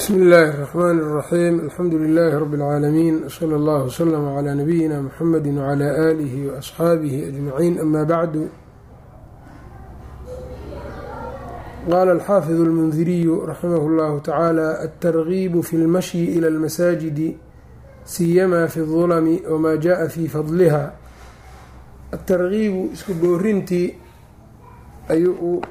bsmi illaahi الرaxmaan الraxiim alxamdu lilaahi rabi اlcaalamiin slى اllah wslm clى nabiyina mxamedi wclى aalihi waasxaabihi ajmaciin ama bacdu. qaala alxaafidu اlmundiriyu raximah اllahu tacaala altargiibu fi اlmashyi ilى اlmasaajidi siyamaa fi اظulmi wma jaءa fi fadliha. atargiibu isku boorintii ayuu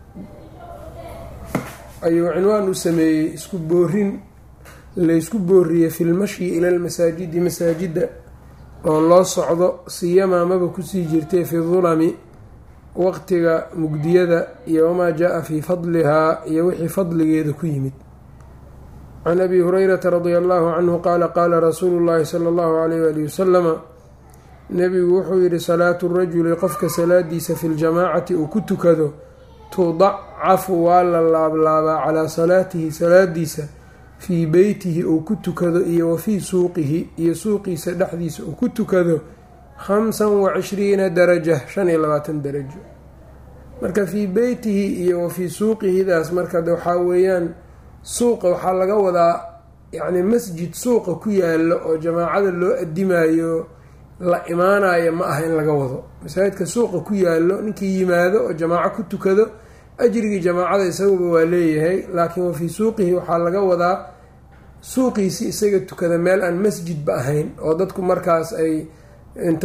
cinwaan u sameeyey, isku boorin laysku booriyey fi lmashyi ila lmasaajidi masaajidda oo loo socdo, siyamaa maba kusii jirtay fi dulami waqtiga mugdiyada, iyo wamaa jaa fii fadlihaa iyo wixii fadligeeda ku yimid. can abi hurayrata radia allahu canhu qaala qaala rasuulu llaahi sala allahu alayh waalihi wasalama, nebigu wuxuu yihi salaatu rajuli qofka salaadiisa fi ljamaacati uu ku tukado tudacafu waa la laablaabaa calaa salaatihi salaadiisa fii beytihi uu ku tukado iyo wa fii suuqihi iyo suuqiisa dhexdiisa uu ku tukado 25 daraja 25 darajo. marka fii beytihi iyo wa fii suuqihidaas marka waxaa weeyaan suuqa waxaa laga wadaa yacni masjid suuqa ku yaalo oo jamaacada loo adimayo la imaanayo ma aha in laga wado. masaajidka suuqa ku yaalo ninkii yimaado oo jamaaco ku tukado ajrigii jamaacada isaguba waa leeyahay, laakiin wa fii suuqihi waxaa laga wadaa suuqiisi isaga tukada meel aan masjidba ahayn oo dadku markaas ay inta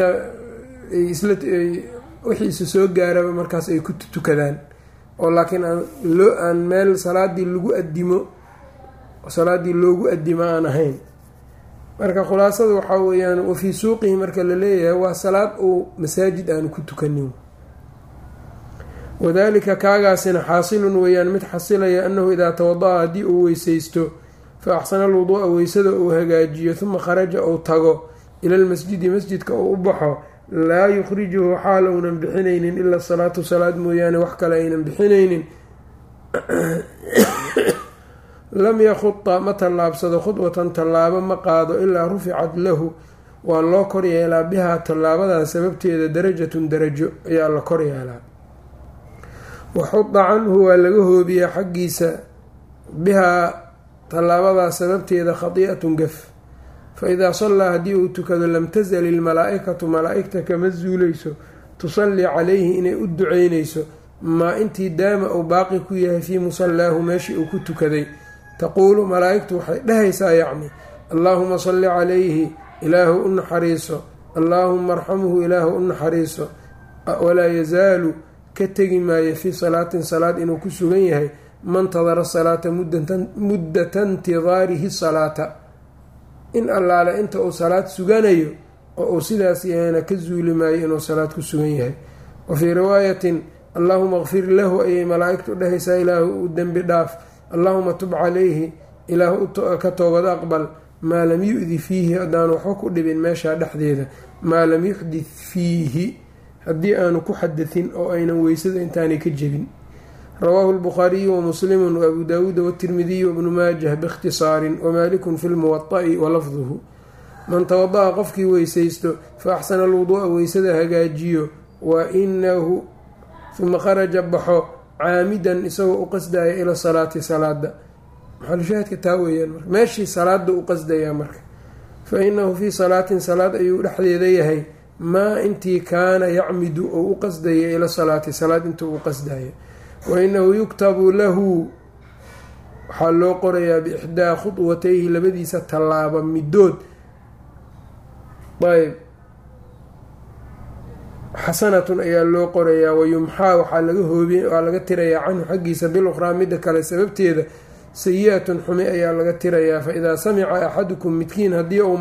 wixiisa soo gaaraba markaas ay ku tukadaan, oo laakiin aan meel salaadii loogu adimo aan ahayn. marka khulaasada waxaa weeyaan wa fii suuqihi marka la leeyahay waa salaad uu masaajid aanu ku tukanin. wadalika kaagaasina xaasilun weeyaan mid xasilaya annahu idaa tawada-a haddii uu weysaysto fa axsana alwuduu'a weysada uu hagaajiyo huma kharaja uu tago ila lmasjidi masjidka uu u baxo, laa yukhrijuhu xaal uunan bixinaynin ila salaatu salaad mooyaane wax kale aynan bixinaynin, lam yakhuda ma tallaabsado khudwatan tallaabo ma qaado ilaa ruficat lahu waa loo koryeelaa bihaa tallaabadaa sababteeda darajatun darajo ayaa la koryeelaa. waxuda canhu waa laga hoobiyaa xaggiisa bihaa tallaabadaa sababteeda khadii'atun gaf. fa idaa sallaa haddii uu tukado lam tasal ilmalaa-ikatu malaa-igta kama zuulayso tusallii calayhi inay u duceynayso maa intii daama uu baaqi ku yahay fii musallaahu meeshii uu ku tukaday. taquulu malaa-igtu waxay dhahaysaa yacni allaahuma salli calayhi ilaahu u naxariiso, allaahuma arxamhu ilaahu u naxariiso. walaa yazaalu ka tegi maayo fii salaatin salaad inuu ku sugan yahay mantadara salaata muddata intidaarihi salaata, in allaale inta uu salaad suganayo oo uu sidaas yahayna ka zuuli maayo inuu salaad ku sugan yahay. wa fii riwaayatin allaahuma kfir lahu ayay malaa-igtu dhahaysaa ilaahu u dembi dhaaf, allaahuma tub calayhi ilaahu ka toobad aqbal, maa lam yu-di fiihi haddaan waxba ku dhibin meeshaa dhexdeeda, maa lam yuxdid fiihi haddii aanu ku xadatin oo aynan weysada intaanay ka jebin. rawaahu lbukhaariyu wamuslimu waabuu daawuuda watirmidiyu wabnu maajah biikhtisaarin wamaalikun fi lmuwada'i walafduhu. man tawada-a qofkii weysaysto fa axsana alwuduu'a weysada hagaajiyo wa inahu uma kharaja baxo caamidan isagoo u qasdaya ila salaati salaada. maxalushaahidka taa weeyaan marka meeshii salaada u qasdayaa marka fa inahu fii salaatin salaad ayuu dhexdeeda yahay maa intii kaana yacmidu oo u qasdaya ila salaati salaad intuu u qasdaya. wa inahu yuktabu lahu waxaa loo qorayaa biixdaa khudwatayhi labadiisa tallaaba midood ayb xasanatun ayaa loo qorayaa, wayumxaa waa laga tirayaa canhu xaggiisa bilukhraa midda kale sababteeda sayi-atun xumi ayaa laga tirayaa. fa idaa samica axadukum midkiin haddii uu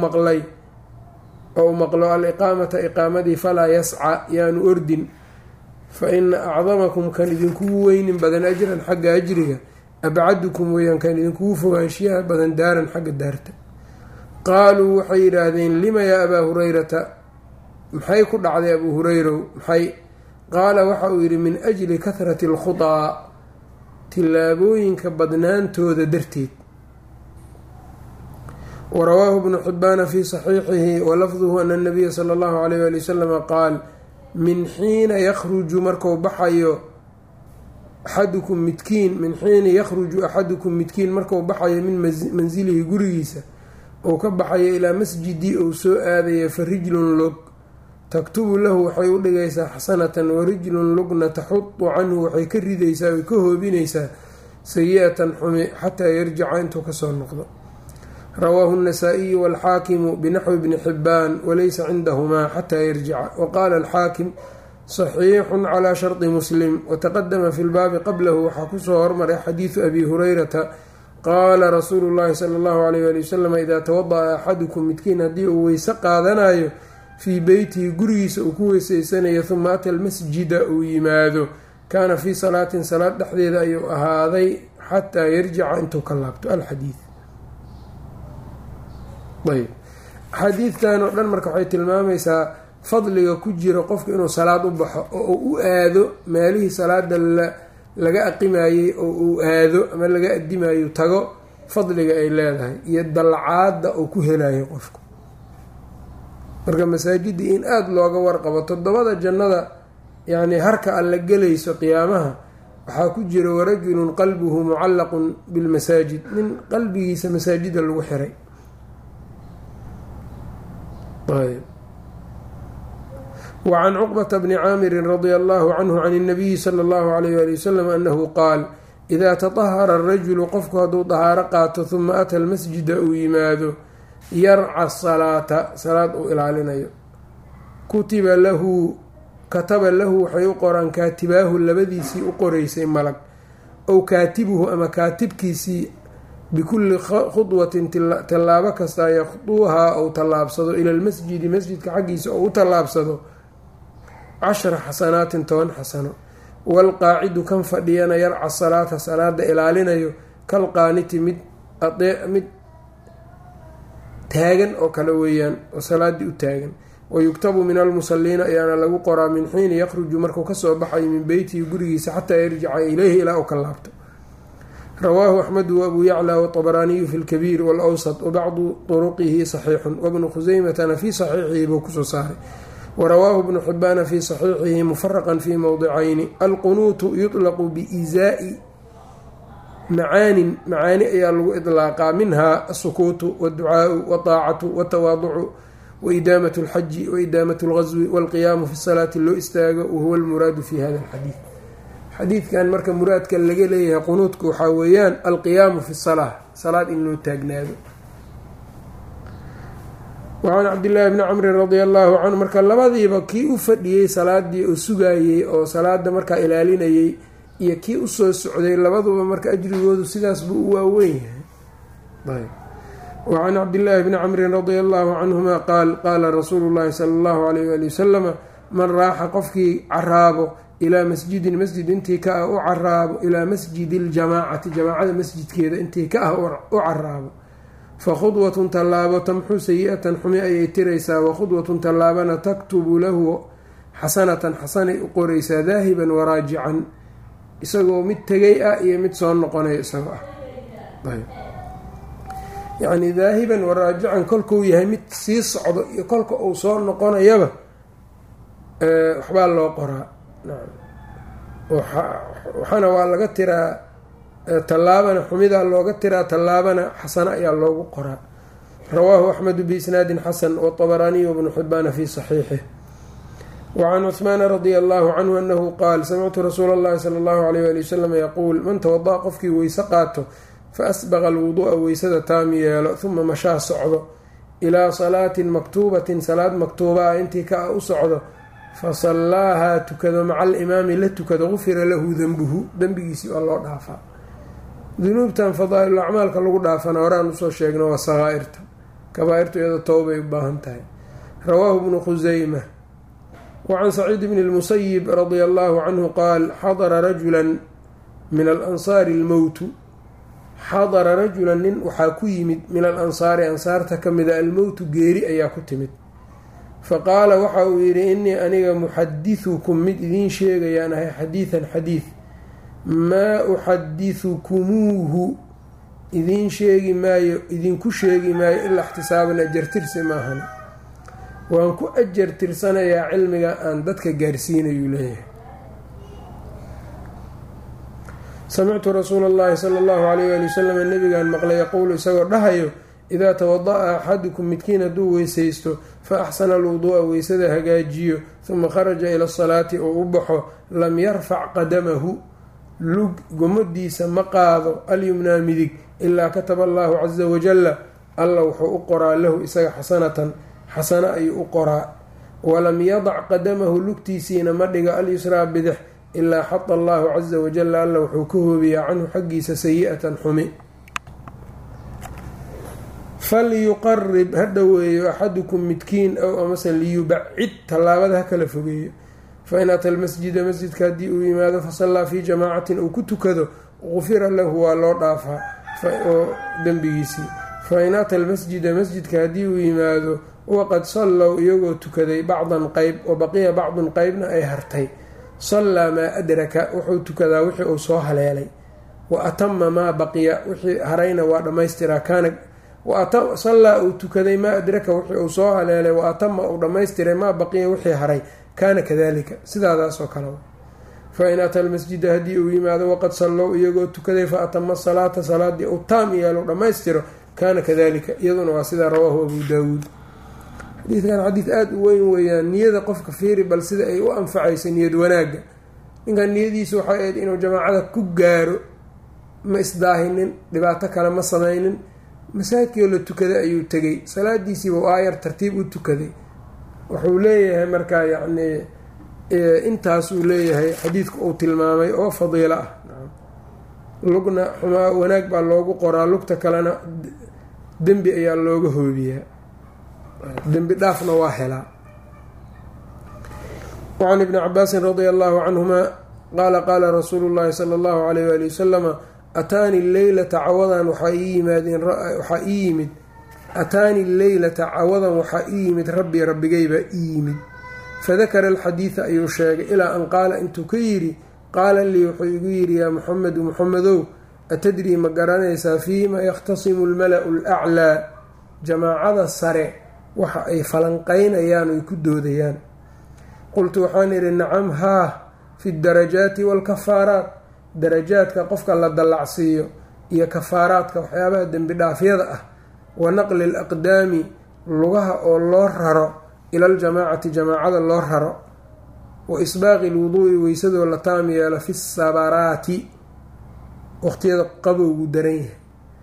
maqlo aliqaamata iqaamadii falaa yasca yaanu ordin, fa ina acdamakum kan idinkugu weynin badan ajran xagga ajriga abcadukum weeyaan kan idinkugu fogaanshiyaha badan daaran xagga daarta. qaaluu waxay yidhaahdeen lima yaa abaa hurayrata, maxay ku dhacday abuu hureyrow maxay? qaala waxa uu yidhi min ajli kahrati alkhudaa, tillaabooyinka badnaantooda darteed. warawaahu bnu xibbaana fii saxiixihi walafduhu ana anabiya sala allahu alayh waali wasalama qaal min xiina yakhruju marku baxayo axadukum midkiin min xiini yakhruju axadukum midkiin markuu baxayo min mansilihi gurigiisa ou ka baxayo ilaa masjidi ou soo aadaya fa rijlun lug taktubu lahu waxay u dhigaysaa xasanatan warijlun lugna taxudu canhu waxay ka ridaysaa way ka hoobinaysaa sayi-atan xumi xataa yarjica intuu kasoo noqdo. rawaahu النasaaئiyu wاlxaakimu binaxwi bni xibaan walaysa cindahumaa xataa yarjica. waqaala alxaakim صaxiixu calى sharطi muslim wataqadama fi lbaabi qablahu waxaa kusoo hormaray xadiidu abi hurayrata qaala rasuulu llahi salى اllahu alayh ali wasalam idaa tawada'a axadukum midkiin haddii uu weyse qaadanayo fii beytihi gurigiisa uu ku weyseysanayo huma ata almasjida uu yimaado kaana fii salaatin salaad dhexdeeda ayuu ahaaday xataa yarjica intuu ka laabto. alxadiid ayb axaadiidtan oo dhan marka waxay tilmaamaysaa fadliga ku jira qofka inuu salaad u baxo oo uu u aado meelihii salaada laga aqimayey oo uu aado ama laga adimayo tago fadliga ay leedahay iyo dalcaada uu ku helayo qofku. marka masaajidii in aada looga warqabo 7 jannada yacni harka alla gelayso qiyaamaha waxaa ku jira warajulun qalbuhu mucallaqun bilmasaajid, nin qalbigiisa masaajida lagu xiray. wacan cuqbata bni caamirin radia allahu canhu can اnabiyi sala allahu alayh ali wasalam anahu qaal idaa taطahara arajulu qofku hadduu dahaaro qaato huma ata almasjida uu yimaado yarca salaata salaad uu ilaalinayo kataba lahu waxay u qoraan kaatibaahu labadiisii u qoreysay malag ow kaatibuhu ama kaatibkiisii bikulli khudwatin tallaabo kastaa yakhduuhaa ou tallaabsado ila lmasjidi masjidka xaggiisa ou u tallaabsado 10 xasanaatin 10 xasano. waalqaacidu kan fadhiyana yarca salaata salaada ilaalinayo kalqaaniti mid taagan oo kale weeyaan oo salaadii u taagan. wayugtabu min almusaliina ayaana lagu qoraa min xiini yakhruju markuu kasoo baxayo min beytihi gurigiisa xataa yarjica ileyhi ilaa uu ka laabto. rawaahu axmedu waabuu yaclى wطabaraaniyu fi lkabiir wاlawsط wabacdu طuruqihi saxiixun wabnu khuseymatana fii saxiixihi buu kusoo saaray. warawaahu bnu xibaana fii saxiixihi mufaraqan fii mowdicayni. alqunuutu yuطlaqu biizaa'i macaani ayaa lagu iطlaaqaa minhaa asukuutu wاdducaau wاطaacatu wاtawaaducu waidaamatu اlxaji waidaamatu اlgazwi wاlqiyaamu fi salaati loo istaago wahuwa almuraadu fi hada alxadiid. xadiidkan marka muraadka laga leeyahay qunuudka waxaa weeyaan alqiyaamu fi salaa, salaad in loo taagnaado. wacan cabdillaahi bni camrin radia allahu canhu marka labadiiba kii u fadhiyey salaadii oo sugayey oo salaada markaa ilaalinayey iyo kii usoo socday labaduba marka ajrigoodu sidaas buu u waaweyn yahay. wacan cabdillaahi bni camrin radia allahu canhuma qaal qaala rasuulu llahi sala allahu alayh ali wasalama man raaxa qofkii caraabo ilaa masjidin masjid intii ka ah u caraabo ilaa masjidi ljamaacati jamaacada masjidkeeda intii ka ah u caraabo fa khudwatun tallaabo tamxu sayi-atan xumi ayay tiraysaa wa khudwatun tallaabana taktubu lahu xasanatan xasanay u qoraysaa daahiban waraajican isagoo mid tegay ah iyo mid soo noqonayo isagoo ah. yacni daahiban waraajican kolkuu yahay mid sii socdo iyo kolka uu soo noqonayaba waxbaa loo qoraa. waxaana waa laga tiraa tallaabana xumidaa looga tiraa tallaabana xasano ayaa loogu qoraa. rawaahu axmedu biisnaadin xasan waطabaraaniyu wbnu xibaana fii saxiixih. wacan cuhmaana radia allahu canhu anahu qaal samictu rasuula اllahi sala allahu alayh ali wasalam yaquul man tawada'a qofkii weyse qaato faasbaqa alwudu'a weysada taami yeelo huma mashaa socdo ilaa salaatin maktuubatin salaad maktuuba ah intii ka ah u socdo fasallaahaa tukado maca alimaami la tukado gufira lahu denbuhu dembigiisii waa loo dhaafaa. dunuubtan fadaa'il acmaalka lagu dhaafana horaan usoo sheegno waa saqaa'irta, kabaa-irtu iyadoo towbay u baahan tahay. rawaahu bnu khuseyma. wacan saciid bni lmusayib radia allahu canhu qaal xadara rajulan min alansaari almowtu xadara rajulan nin waxaa ku yimid min alansaari ansaarta ka mida almowtu geeri ayaa ku timid. faqaala waxa uu yidhi innii aniga muxadithukum mid idiin sheegayaan ahay xadiidan xadiid maa uxadithukumuuhu idinku sheegi maayo ilaa ixtisaaban ajartirsi maahan, waan ku ajartirsanayaa cilmiga aan dadka gaarsiinayuu leeyahay. samictu rasuula اllahi sala اllahu alayh ali wasalam nabigaan maqlay yaquulu isagoo dhahayo idaa tawada'a axadukum midkiin hadduu weysaysto fa axsana alwuduu'a weysada hagaajiyo huma kharaja ila asalaati oo u baxo lam yarfac qadamahu lug gomadiisa ma qaado alyumnaa midig ilaa kataba allahu casa wajalla alla wuxuu u qoraa lahu isaga xasanatan xasano ayuu u qoraa walam yadac qadamahu lugtiisiina ma dhiga alyusraa bidix ilaa xata allahu casa wajalla alla wuxuu ka hoobiyaa canhu xaggiisa sayi-atan xumi falyuqarib ha dhoweeyo axadukum midkiin ow amase liyubacid tallaabada ha kala fogeeyo fain ata almasjida masjidka haddii uu yimaado fasallaa fii jamaacatin uu ku tukado gufira lahu waa loo dhaafaa oo dembigiisii fain ata almasjida masjidka haddii uu yimaado waqad sallow iyagoo tukaday bacdan qeyb wa baqiya bacdun qeybna ay hartay sallaa maa adraka wuxuu tukadaa wixii uu soo haleelay wa atama maa baqiya wixii harayna waa dhammaystiraa sallaa uu tukaday maa adraka wixii uu soo haleelay wa atama uu dhammaystiray maa baqiya wixii haray kaana kadalika sidaadaasoo kale fain ata almasjida haddii uu yimaado waqad sallow iyagoo tukaday fa atama salaata salaadii uu taam yeelo dhammaystiro kaana kadalika iyaduna waa sidaa rawaahu abu daawuud. xadiidkan xadiid aada u weyn weeyaan. niyada qofka fiiri bal sida ay u anfacayso niyad wanaagga. ninkan niyadiisu waxay ahayd inuu jamaacada ku gaaro, ma isdaahinin, dhibaato kale ma samaynin, masaajidkii la tukaday ayuu tegay, salaadiisiiba u aayar tartiib u tukaday. wuxuu leeyahay markaa yacnii intaasuu leeyahay xadiidku uu tilmaamay oo fadiilo ah. lugna xumaa wanaag baa loogu qoraa, lugta kalena dembi ayaa looga hoobiyaa, dembi dhaafna waa helaa. wacan ibni cabaasin radia allahu canhuma qaala qaala rasuulu llahi sala allahu alayh waali wasalama ataani leylata cawadan waxaa ii yimid ataani leylata cawadan waxaa ii yimid rabbii rabbigaybaa ii yimid. fadakara alxadiida ayuu sheegay ilaa an qaala intuu ka yidhi qaala lii wuxuu igu yidhi yaa muxamedu muxamedow atadrii ma garanaysaa fiima yakhtasimu lmala-u alaclaa, jamaacada sare waxa ay falanqeynayaan oy ku doodayaan. qultu waxaan idhi nacam haa, fi darajaati waalkafaaraat, darajaadka qofka la dallacsiiyo iyo kafaaraadka waxyaabaha dembi dhaafyada ah, wa naqli alaqdaami, lugaha oo loo raro ila aljamaacati jamaacada loo raro, wa isbaaqi lwuduu'i weysadoo la taam yeelo fi sabaraati waqtiyada qabowgu daran yahay,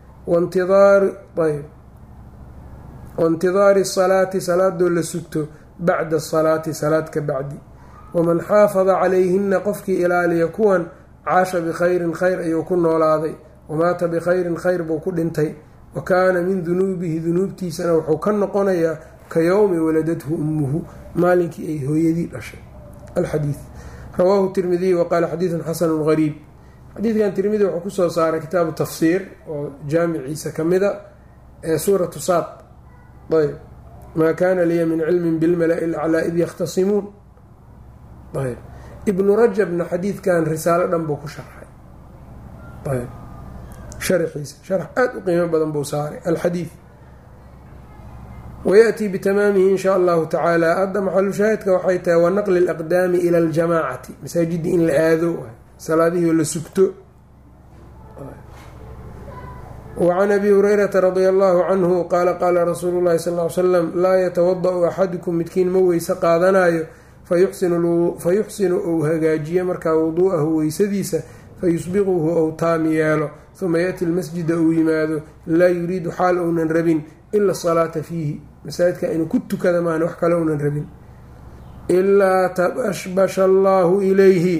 waintidaari salaati salaadoo la sugto bacda asalaati salaad ka bacdi. waman xaafada calayhina qofkii ilaaliya kuwan caasha bikhayrin khayr ayuu ku noolaaday, wamaata bikhayrin khayr buu ku dhintay, wa kaana min dunuubihi dunuubtiisana wuxuu ka noqonayaa ka yowmi waladathu ummuhu, maalinkii ay hooyadii dhashay. alxadiid rawaahu tirmidiy waqaala xadiidun xasanu gariib. xadiidkan tirmidi wuxuu kusoo saaray kitaabu tafsiir oo jaamiciisa ka mida ee suuratu saad. ayb maa kaana liya min cilmin bilmala-i laclaa id yakhtasimuun. ayb ibnu rajabna xadiidkan risaalo dhan buu ku sharxay. ayb sharxiisa sharx aada u qiimo badan buu saaray alxadiid, wayaأtii bitamaamihi in shaa allahu tacaala. hadda maxalushaahidka waxay tahay wa naqli alaqdaami ila aljamaacati, masaajidii in la aado, salaadihii oo la sugto. wacan abi hurayrata radia allahu canhu qaala qaala rasuulu llahi sal ly slam laa yatawada-u axadukum midkiin ma weyse qaadanayo fayuxsinu ou hagaajiyo markaa wuduu'ahu weysadiisa fayusbiquhu ou taam yeelo, huma yaأti lmasjida uu yimaado laa yuriidu xaal ounan rabin ila salaata fiihi, masaajidka inuu ku tukada maana wax kale ounan rabin. ilaa tabashbasha allaahu ilayhi,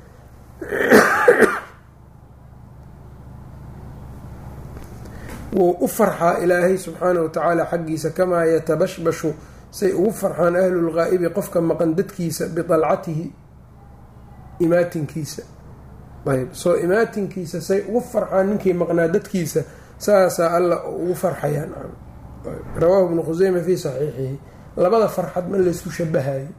wuu u farxaa ilaahay subxaanahu watacaala xaggiisa, kamaa yatabashbashu say ugu farxaan ahlulgaa'ibi qofka maqan dadkiisa bialcatihi imaatinkiisa. ayb soo imaatinkiisa say ugu farxaan ninkii maqnaa dadkiisa, saasaa alla ugu farxayaan. rawaahu ibnu khuseyma fii saxiixihi. labada farxad ma laysku shabahayo,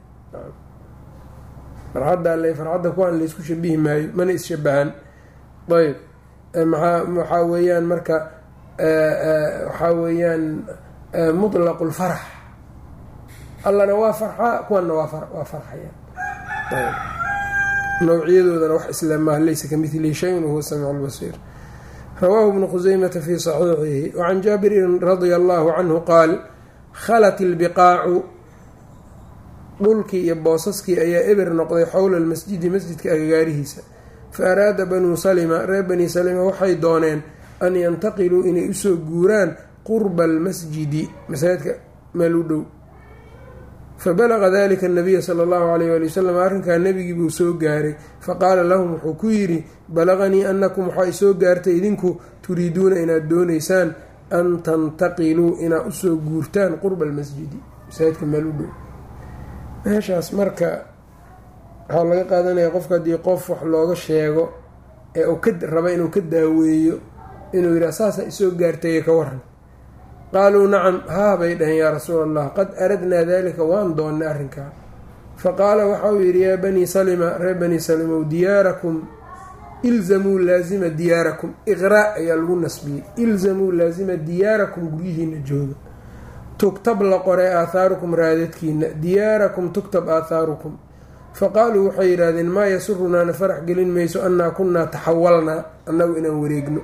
farxadda kuwaan laysku shabihi maayo, mana isshabahaan. ayb waxaa weeyaan marka waxaa weeyaan mutlaqu lfarax, allana waa farxaa, kuwanna waa farxayaan. nawciyadoodana wax islaamaha laysa kamidlihi shay-un wahuwa samiicu lbasiir. rawaahu ibnu khuseymata fii saxiixihi. wacan jaabirin radia allahu canhu qaal khalat ilbiqaacu dhulkii iyo boosaskii ayaa eber noqday xowla almasjidi masjidka agagaarihiisa. fa araada banuu salima reer bani salima waxay dooneen an yantaqiluu inay usoo guuraan qurba almasjidi masaajidka meel u dhow. fabalaqa dalika anabiya sala allahu alayh waali wasalam arrinkaa nebigii buu soo gaaray. faqaala lahum wuxuu ku yidhi balaqanii annakum waxaa isoo gaartay idinku turiiduuna inaad doonaysaan an tantaqiluu inaad usoo guurtaan qurba almasjidi masaajidka meel u dhow. meeshaas marka waxaa laga qaadanaya qofka haddii qof wax looga sheego ee uu ka raba inuu ka daaweeyo inuu yidhaha saasaa isoo gaartaye ka waran. qaaluu nacam haa bay dhaheen yaa rasuula allah qad aradnaa dalika waan doonnay arrinkaa. faqaala waxa uu yidhi yaa banii salima reer banii salimow diyaarakum ilzamuu laazima diyaarakum iqraa ayaa lagu nasbiyey. ilzamuu laazima diyaarakum guryihiina jooga tugtab la qoray aahaarukum raadadkiina diyaarakum tugtab aahaarukum. faqaaluu waxay yidhaahdeen maa yasurunaa na farax gelin mayso annaa kunnaa taxawalnaa annagu inaan wareegno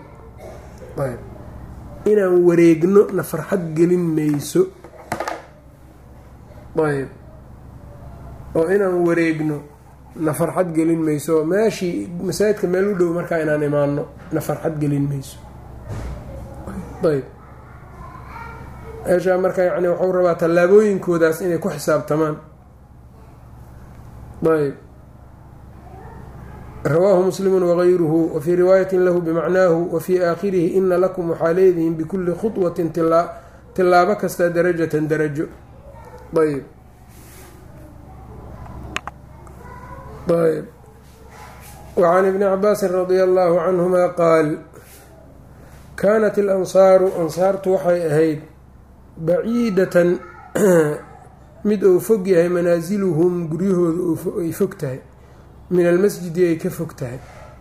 inaan wareegno na farxad gelin mayso. ayb oo inaan wareegno na farxad gelin mayso meeshii masaajidka meel u dhow markaa inaan imaano na farxad gelin mayso. ayb meeshaa marka yani waxuu rabaa tallaabooyinkoodaas inay ku xisaabtamaan. ayb rawaahu muslimu wagayruhu wafii riwaayatin lahu bimacnaahu wafii aakhirihi ina lakum waxaa leedihiin bikulli khudwatin tilaabo kasta darajatan darajo. ayb ayb wacan ibni cabaasin radia allahu canhuma qaal kaanat ilansaaru ansaartu waxay ahayd baciidatan mid uu fog yahay manaasiluhum guryahooda ay fog tahay min almasjidi ay ka fog tahay.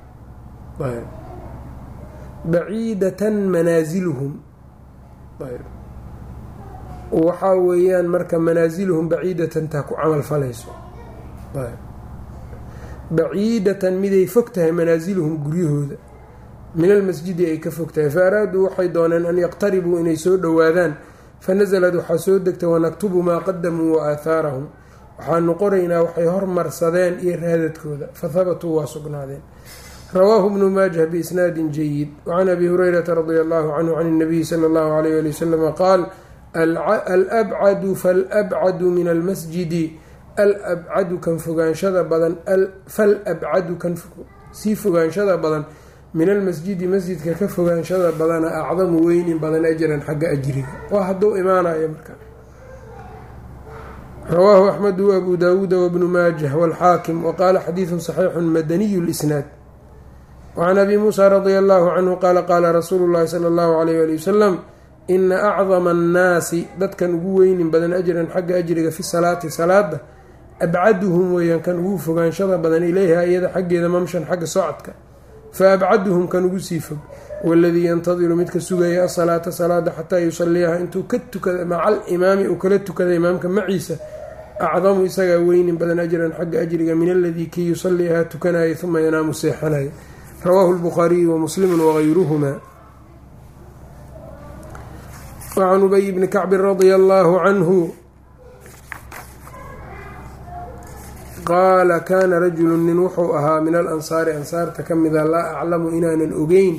baciidatan manaasiluhum waxaa weeyaan marka manaasiluhum baciidatan taa ku camal falayso. baciidatan miday fog tahay manaasiluhum guryahooda min almasjidi ay ka fog tahay. fa araaduu waxay dooneen an yaqtaribuu inay soo dhowaadaan fanasalad waxaa soo degtay wanaktubu maa qadamuu wa aahaarahum waxaanu qoraynaa waxay hormarsadeen iyo raadadkooda fahabatuu waa sugnaadeen. rawaahu bnu maajah biisnaadin jayid. wacan abi hurayrata radia allahu canhu can اnabiyi sala allahu alayh ali wasalama qaal alabcadu falabcadu min almasjidi alabcadu kan fogaanshada badan falabcadu kan sii fogaanshada badan min almasjidi masjidka ka fogaanshada badana acdamu weynin badan ajran xagga ajriga waa hadduu imaanayo marka. rawaahu axmedu abu daawuuda wabnu maajah wاlxaakim waqaala xadiidu صaxiixu madaniyu lisnaad. wacan abi muusa radia allahu canhu qaala qaala rasuulu llahi sala allahu alayh ali wasalam ina acdama annaasi dadkan ugu weynin badan ajran xagga ajriga fi salaati salaada abcaduhum weeyaan kan ugu fogaanshada badan ilayha iyada xaggeeda mamshan xagga socodka fa abcaduhum kan ugu sii fog waladii yantadiru midka sugaya asalaata salaada xataa yusaliyaha intuu ka tukada maca alimaami uu kala tukada imaamka maciisa acdamu isagaa weynin badan ajran xagga ajriga min aladii kii yusaliyaha tukanaya uma yanaamu seexanaya. rawaahu lbukhaariyu wamuslimu wagayruhuma. wacan ubay bni kacbin radia allahu canhu qaala kaana rajulu nin wuxuu ahaa min alansaari ansaarta ka mida laa aclamu inaanan ogeyn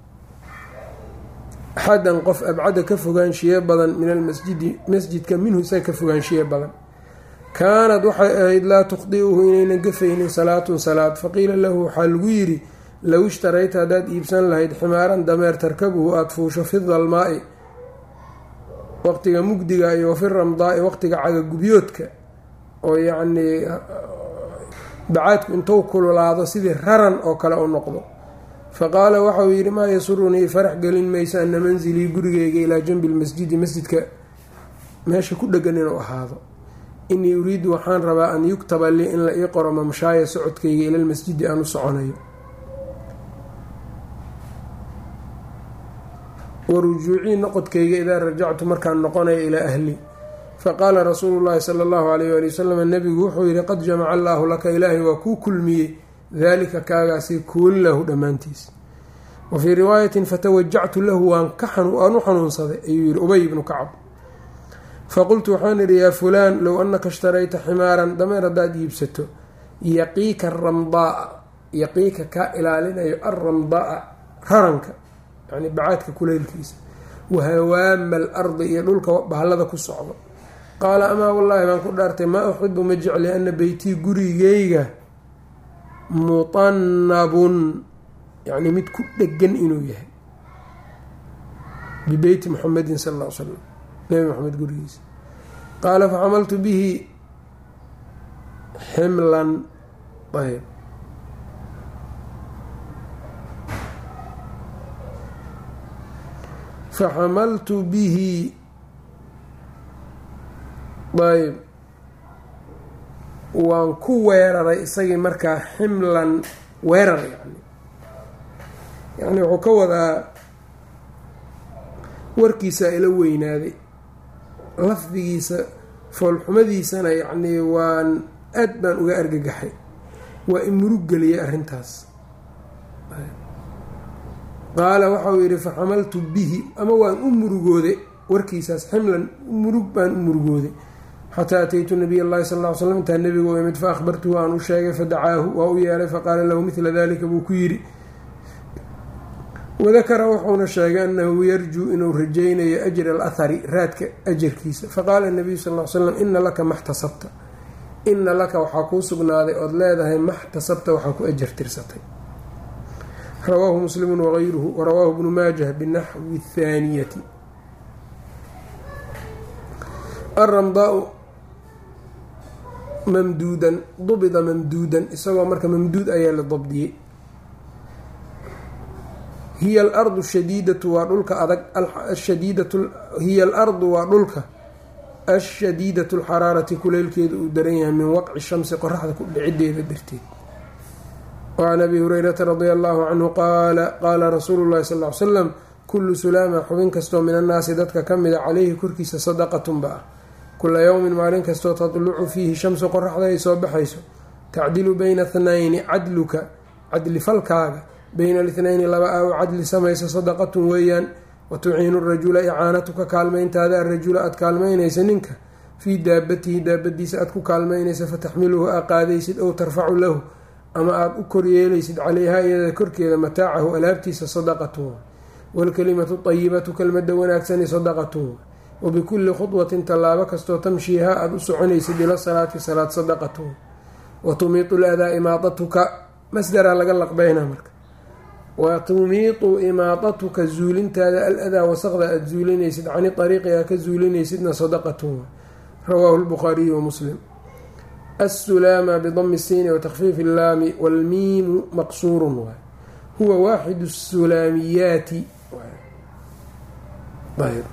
axadan qof abcada ka fogaanshiye badan min almasjidi masjidka minhu isaga ka fogaanshiye badan. kaanad waxay ahayd laa tukhdi'uhu inaynan gafaynin salaatun salaad. faqiila lahu waxaa lagu yidhi low ishtarayta haddaad iibsan lahayd ximaaran dameer tarkabuhu aada fuusho fi dalmaa'i waqtiga mugdiga iyo wafi ramdaa'i waqtiga cagagubyoodka oo yacnii bacaadku intuu kululaado sidii raran oo kale u noqdo. faqaala waxauu yidhi maa yasurunii farax gelin mayso ana mansilii gurigeyga ilaa janbi lmasjidi masjidka meesha ku dhegan inuu ahaado. inii uriidu waxaan rabaa an yuktaba lii in la ii qoro mamshaaya socodkayga ila lmasjidi aan u soconayo warujuucii noqodkayga idaa rajactu markaan noqonayo ilaa ahli. faqaala rasuulu llaahi sala allahu alayh ali wasalam nabigu wuxuu yihi qad jamaca allaahu laka ilaahay waa kuu kulmiyey dalika kaagaasi kullahu dhammaantiis. wa fii riwaayatin fatawajactu lahu waan u xanuunsaday ayuu yihi Ubay ibnu Kacab. faqultu waxaan idhi yaa fulaan low annaka ishtarayta ximaaran dameer haddaad iibsato yaqiika aramdaaa yaqiika kaa ilaalinayo alramdaaa raranka yani bacaadka kuleylkiisa wahawaama alardi iyo dhulka bahallada ku socdo. qaala amaa wallaahi baan ku dhaartay maa uxibu ma jecli ana beytii gurigeyga mutanabun yani mid ku dhegan inuu yahay bibeyti muxamedin sal ll ly slam nabi maxamed gurigiisa. qaala faxamaltu bihi ximlan ayb faxamaltu bihi ayb waan ku weeraray isagii markaa ximlan weerar yani wuxuu ka wadaa warkiisa ila weynaaday lafdigiisa foolxumadiisana yacnii waan aad baan uga argagaxay waa imurug geliyay arrintaas. qaala waxauu yidhi faxamaltu bihi ama waan u murugooday warkiisaas ximlan murug baan u murugooday xataa ataytu nabiy llahi sal ll ly slam intaa nebiga u imid faahbartuhu aan u sheegay fadacaahu waa u yeelay faqaala lahu midla dalika buu ku yidhi. wadakara wuxuuna sheegay anahu yarjuu inuu rajaynayo ajra alahari raadka ajarkiisa. faqaala nabiyu sal ly slam ina laka maxtasabta ina laka waxaa kuu sugnaaday ood leedahay maxtasabta waxaa ku ajar tirsatay. rawaahu muslimu wagayruhu warawaahu ibnu maajah binaxwi athaaniyati. alramdaau mamduudan dubida mamduudan isagoo marka mamduud ayaa la dabdiyey. hiya alardu shadiidatu waa dhulka adag hiya alardu waa dhulka ashadiidatu alxaraarati kuleylkeeda uu daran yahay min waqci shamsi qoraxda ku dhicideeda darteed. wacan abi hurayrata radia allahu canhu qaala qaala rasuulu llahi sal ly slam kullu sulaama xubin kastoo min annaasi dadka ka mida caleyhi korkiisa sadaqatun ba ah kula yowmin maalin kastoo tadlucu fiihi shamsu qoraxda ay soo baxayso tacdilu bayna thnayni cadluka cadli falkaaga baynaalithnayni laba a u cadli samaysa sadaqatun weeyaan. wa tuciinu rajula icaanatuka kaalmayntaada arajula aada kaalmaynaysa ninka fii daabatihi daabadiisa aada ku kaalmaynaysa fataxmiluhu aa qaadaysid ow tarfacu lahu ama aada u koryeelaysid caleyhaa iyada korkeeda mataacahu alaabtiisa sadaqatun. waalkalimatu ayibatu kelmada wanaagsani sadaqatun. wabikulli khudwatin tallaabo kastoo tamshiihaa aada u soconaysid ila salaati salaad sadaqatun. wa tumiitu ladaa imaadatuka masdaraa laga laqbeynaa marka wa tumiitu imaadatuka zuulintaada aladaa wasaqda aada zuulinaysid cani ariiqi aa ka zuulinaysidna sadaqatun. rawaahu lbukhaariyu wamuslim. assulaama bidami siini watakfiifi illaami waalmiimu maqsuurun waay huwa waaxidu sulaamiyaati ayb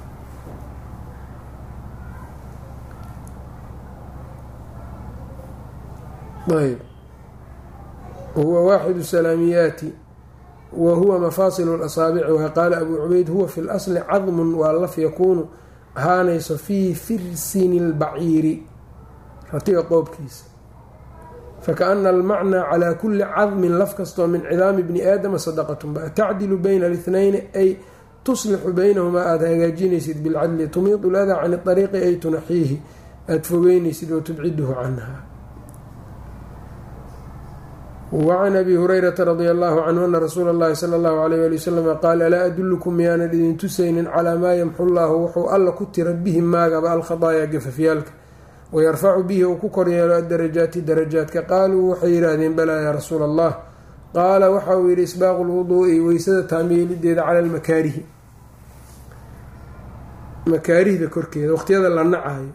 ayb huwa waaxidu salaamiyaati wa huwa mafaasilu lasaabici wa qaala abuu cubeyd huwa fi lasli cadmun waa laf yakuunu ahaanayso fii firsini lbaciiri ratiga qoobkiisa. fakaana almacnaa calaa kulli cadmin laf kastoo min cidaami bni aadama sadaqatun ba tacdilu baynaalithnayni ay tuslixu baynahumaa aada hagaajinaysid bilcadli tumiidu ladaa can ariiqi ay tunaxiihi aada fogeynaysid wa tubciduhu canha. wacan abi hurayrata radia allahu canhu ana rasuula allahi sala allahu alayh ali wasalam qaala alaa adullukum miyaanan idin tusaynin calaa maa yamxu llaahu wuxuu alla ku tira bihi maagaba alkhadaaya gafafyaalka wayarfacu bihi uu ku koryeelo addarajaati darajaadka. qaaluu waxay yidhaahdeen balaa yaa rasuula allah. qaala waxa uu yidhi isbaaqu lwuduu'i weysada taamyeelideeda cala almakaarihi makaarihda korkeeda waqtiyada la nacayo.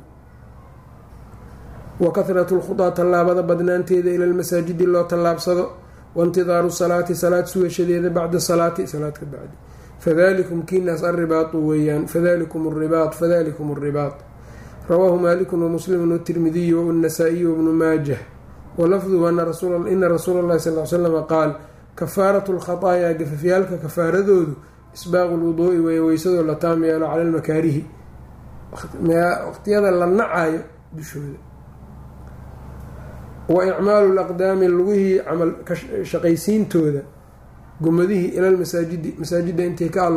wa kahratu lkhudaa tallaabada badnaanteeda ila lmasaajidi loo tallaabsado. waintidaaru salaati salaad sugashadeeda bacda salaati salaad ka bacdi. fadalikum kiinaas alribaatu weeyaan fadalikum alribaat. rawaahu maaliku wamuslimu watirmidiyu wanasaa-iyu wabnu maajah. walafduhu ina rasuula allahi sal l slama qaal kafaaratu lkhataayaa gafafyaalka kafaaradoodu isbaaqu lwuduu'i weeye weysadoo la taam yeelo cala almakaarihi waqtiyada la nacayo dushooda. wa icmaalu laqdaami lugihii camal ka shaqaysiintooda gumadihii ilal masaajidi masaajidda intii ka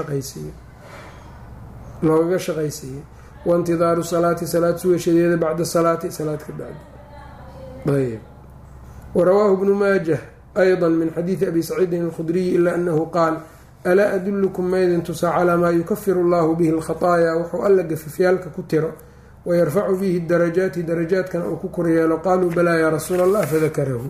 loogaga shaqaysiiyey waintidaaru salaati salaad sugashadeeda bacda salaati salaad ka bacdi. ayb warawaahu ibnu maajah ayضa min xadiidi abi saciidin alkhudriyi ila anahu qaal alaa adullukum maydin tusaa calaa maa yukafiru allahu bihi alkhataayaa wuxuu alla gafafyaalka ku tiro wayarfacu bihi darajaati darajaadkana uu ku koryeelo qaaluu balaa yaa rasuula allah fadakarahu.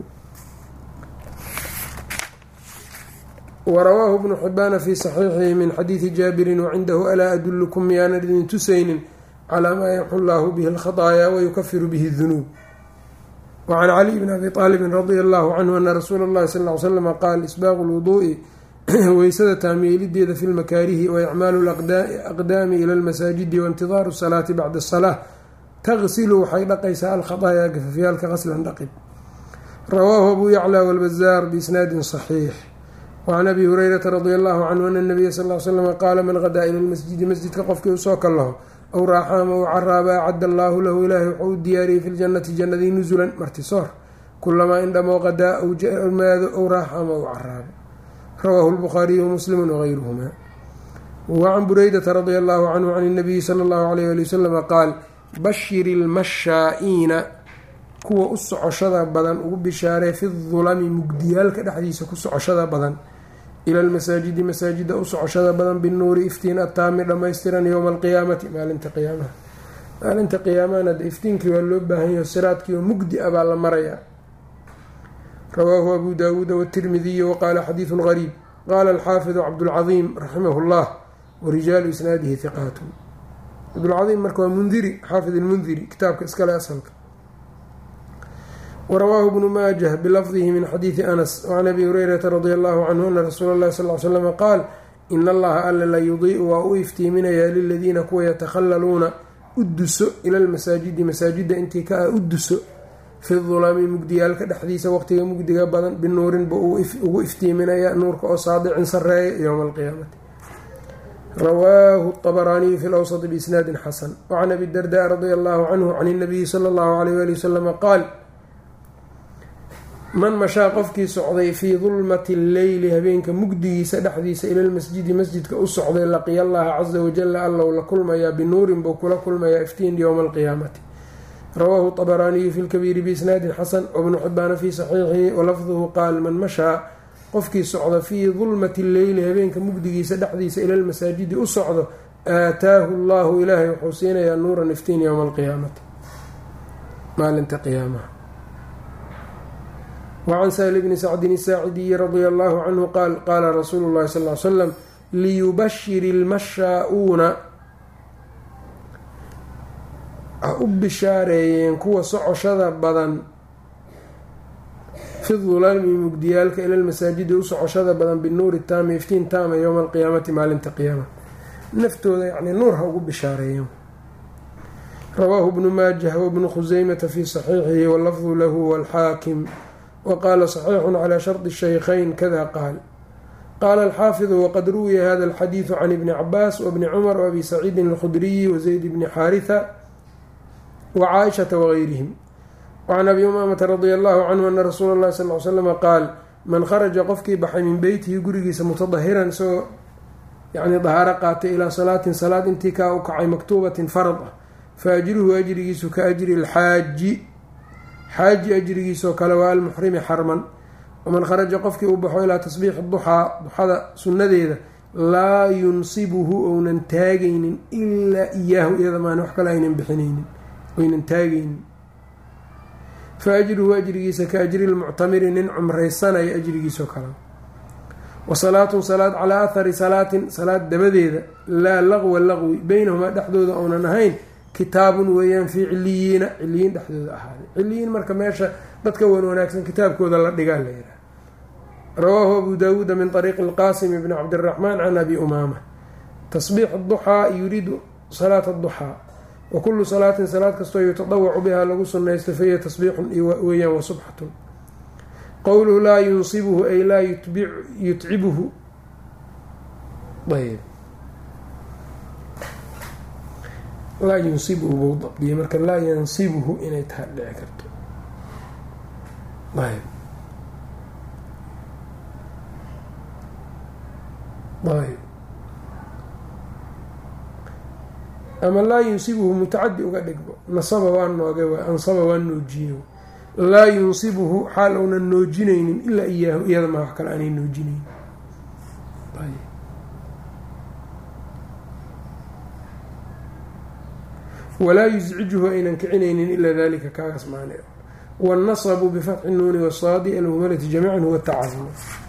warawaahu ibnu xibaana fii saxiixihi min xadiidi jaabirin wacindahu alaa adullukum miyaanan idin tusaynin calaa maa yamxu llaahu bihi alkhataayaa wayukafiru bihi dunuub. wacan caliy bni abi aalibin radia allahu canhu ana rasuula اllahi sal ly slama qaal isbaaqu lwuduu'i weysada taamyeelideeda fi lmakaarihi waicmaalu aqdaami ila lmasaajidi waintidaaru salaati bacda asalaa taqsilu waxay dhaqaysaa alkhataayaa gafafyaalka qaslan dhaqid. rawaahu abu yaclى wاlbazaar biisnaadin صaxiix. wacan abi hurayrata radia allahu canhu ana nabiya sal l slama qaala man qadaa ila lmasjidi masjidka qofkii usoo kallaho aw raaxaama u caraaba acadda allaahu lahu ilaahi wuxuu u diyaariyey fi ljannati jannadii nusulan martisoor kulamaa indhamoo qadaa aw maado aw raaxaama u caraabo. rawaahu lbukhaariyu wamuslimu wagayruhuma. wacan buraydata radia allahu canhu can inabiyi sala allahu alayh ali wasalama qaal bashir ilmashaa'iina kuwa u socoshada badan ugu bishaaree fi dulami mugdiyaalka dhexdiisa ku socoshada badan ila lmasaajidi masaajida u socoshada badan binuuri iftiin attaami dhammaystiran yowma alqiyaamati maalinta qiyaamaha. maalinta qiyaamahana de iftiinkii waa loo baahanyaho siraadkii oo mugdi a baa la marayaa. rawaahu abu daawuuda watirmidiyu waqaala xadiidun gariib. qaala alxaafidu cabdulcadiim raximahu llah warijaalu isnaadihi hiqaatun. cabdulcadiim marka waa mundiri xaafid ilmundiri kitaabka iskale asalka. warawaahu bnu maajah bilafdihi min xadiidi anas wacan abi hureyrata radia allahu canhu ana rasuula llahi sal l slama qaal ina allaha alla la yudiicu waa u iftiiminayaa liladiina kuwa yatakhallaluuna u duso ila lmasaajidi masaajida intii ka u duso fi dulaami mugdiyaalka dhexdiisa waqtiga mugdiga badan binuurinba ugu iftiiminaya nuurka oo saadicin sareeya yowma alqiyaamati. rawaahu طabaraaniyu fi lawsط biisnaadin xasan. wacan abi dardaa radia allahu canhu can inabiyi sala allahu alayh ali wasalama qaal man mashaa qofkii socday fii dulmati lleyli habeenka mugdigiisa dhexdiisa ila lmasjidi masjidka u socday laqiya allaha caza wajala allow la kulmayaa binuurin buu kula kulmayaa iftiin yowma alqiyaamati. rawaahu طabaraaniyu fi lkabiiri biisnaadin xasan wabnu xibaana fii saxiixihi walafduhu qaal man mashaa qofkii socda fii dulmati lleyli habeenka mugdigiisa dhexdiisa ila lmasaajidi u socdo aataahu allahu ilaahay wuxuu siinayaa nuuran iftiin yowma alqiyaamati maalinta qiyaamaha. wacan sahli bni sacdin isaacidiyi radia allahu canhu qaal qaala rasuulu llahi sal l slam liyubashir ilmashaa-uuna ha u bishaareeyeen kuwa socoshada badan fi dulaami mugdiyaalka ila lmasaajidi u socoshada badan binuuri taami iftiin taama yowma alqiyaamati maalinta qiyaama naftooda yani nuur ha ugu bishaareeyeen. rawaahu bnu maajah wabnu khuseymata fii saxiixihi walafdu lahu walxaakim waqaala saxiixun calaa shardi shaykhayn kada qaal. qaala alxaafidu waqad ruwiya hada alxadiidu can ibni cabaas wabni cumar waabi saciidin alkhudriyi wazayd bni xaariha wacaaishata wageyrihim. wacan abi umaamata radia allahu canhu ana rasuula llahi sal l slama qaal man kharaja qofkii baxay min beytihi gurigiisa mutadahiran isagoo yani dahaaro qaatay ilaa salaatin salaad intii kaa u kacay maktuubatin farad ah fa ajruhu ajrigiisu ka ajri lxaaji xaaji ajrigiisoo kale waa almuxrimi xarman. waman kharaja qofkii uu baxo ilaa tasbiixi duxaa duxada sunnadeeda laa yunsibuhu ounan taagaynin ilaa iyaahu iyada maana wax kale aynan bixinaynin oynan taagaynin fa ajruhu ajrigiisa ka ajri lmuctamiri nin cumraysanaya ajrigiisoo kale. wa salaatun salaad calaa athari salaatin salaad dabadeeda laa laqwa laqwi beynahumaa dhexdooda ounan ahayn kitaabun weeyaan fii ciliyiina ciliyiin dhexdooda ahaaday. ciliyiin marka meesha dadka wan wanaagsan kitaabkooda la dhigaa la yidhaha. rawaahu abu daawuuda min طariiqi اlqaasim bni cabdiraxmaan can abi umaama. tasbiix duxaa yuriidu salaata duxaa wa kullu salaatin salaad kastoo yutadawacu bihaa lagu sunnaysto fahiya tasbiixun weeyaan wa subxatun. qowluhu laa yunsibuhu ay laa yutcibuhu ayb laa yunsibuhu buu dabdiyay marka laa yansibuhu inay taha dhici karto ama laa yunsibuhu mutacadi uga dhigbo, nasaba waa nooge waay, ansaba waa noojiye, laa yunsibuhu xaal ounan noojinaynin ilaa iyaahu, iyada ma wax kale aanay noojinaynin. walaa yuscijuhu aynan kicinaynin ilaa dalika kaagaas maane. wاnnaصbu bifatxi الnuuni wالsaadi almuhmalati jamiica huwa tacadum.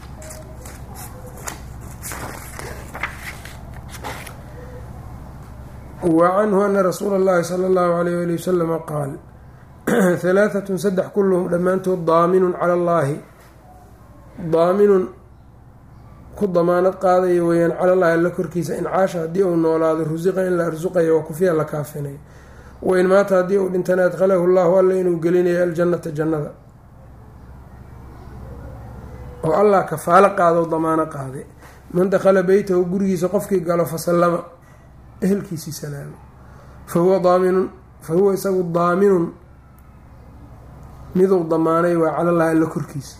wacanhu ana rasuula اllahi salى اllahu alayh ali wasalama qaal 3 saddex kulluhum dhammaantood daaminun cala allaahi, daaminun ku damaanad qaadaya weyaan cala llahi alla korkiisa, in caasha haddii uu noolaado rusiqa in la arsuqayo, wa kufiya la kaafinayo, wain maata haddii uu dhintana adkhalahu llahu alla inuu gelinayo aljannata jannada, oo allah kafaalo qaado damaano qaaday. man dakhala beytahu gurigiisa qofkii galo fasallama ehelkiisii salaamo, fahuwa daaminun, fahuwa isagu daaminun miduu damaanay waa cala llahi alla korkiisa.